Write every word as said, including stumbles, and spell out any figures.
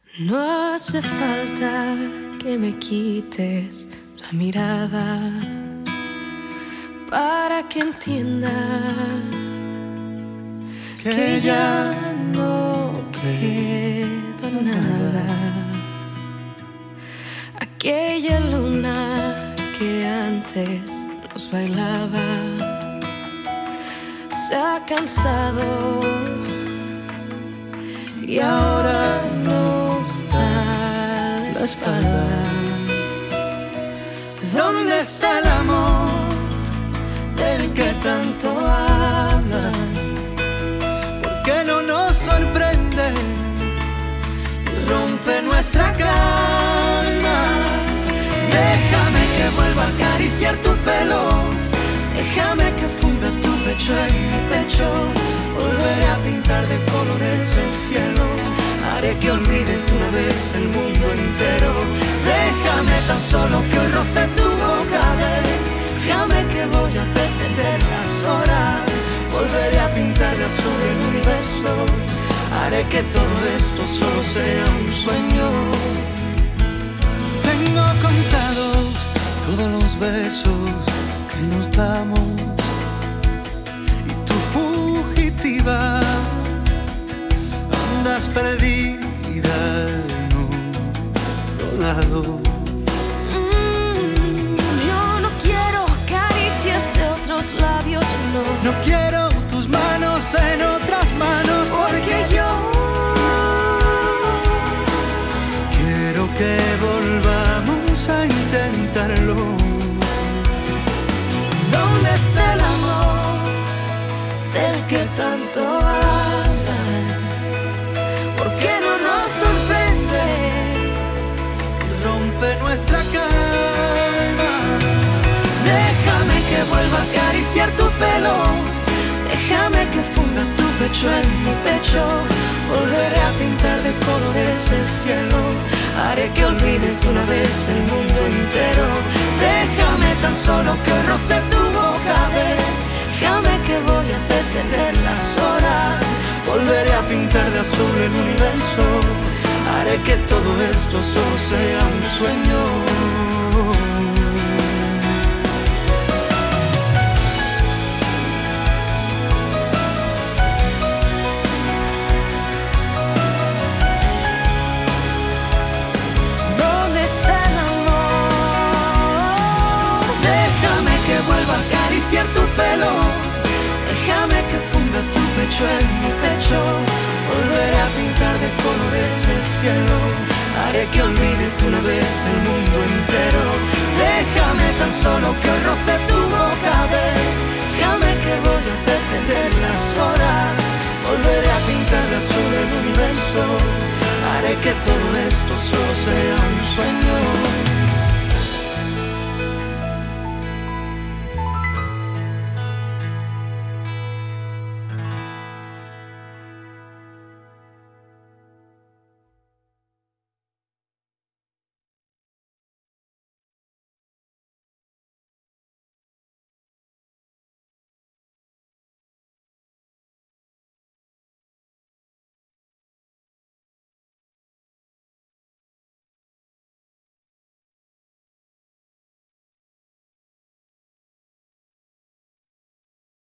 No hace falta que me quites la mirada para que entienda que, que ya no queda nada. Aquella luna que antes nos bailaba se ha cansado y ahora nos da la espalda. ¿Dónde está el amor del que tanto hablan? ¿Por qué no nos sorprende y rompe nuestra calma? Déjame que vuelva a acariciar tu pelo, déjame que funda tu pecho en mi pecho. Volveré a pintar de colores el cielo, haré que olvides una vez el mundo entero. Déjame tan solo que hoy roce tu boca, déjame que voy a detener las horas. Volveré a pintar de azul el universo, haré que todo esto solo sea un sueño. Tengo contados todos los besos que nos damos, y tú fugitiva andas perdida en otro lado. Mm, yo no quiero caricias de otros labios, no. No quiero tus manos en otras manos, porque yo quiero que volvamos a intentarlo. ¿Dónde está el amor del que tanto hablan? ¿Por qué no nos sorprende y rompe nuestra calma? Déjame que vuelva a acariciar tu pelo, déjame que funda tu pecho en mi pecho. Volveré a pintar de colores el cielo, haré que olvides una vez el mundo entero. Déjame tan solo que hoy roce tu boca, déjame que voy a detener las horas. Volveré a pintar de azul el universo, haré que todo esto solo sea un sueño. Acariciar tu pelo, déjame que funda tu pecho en mi pecho. Volveré a pintar de colores el cielo, haré que olvides una vez el mundo entero. Déjame tan solo que hoy roce tu boca, déjame que voy a detener las horas. Volveré a pintar de azul el universo, haré que todo esto solo sea un sueño.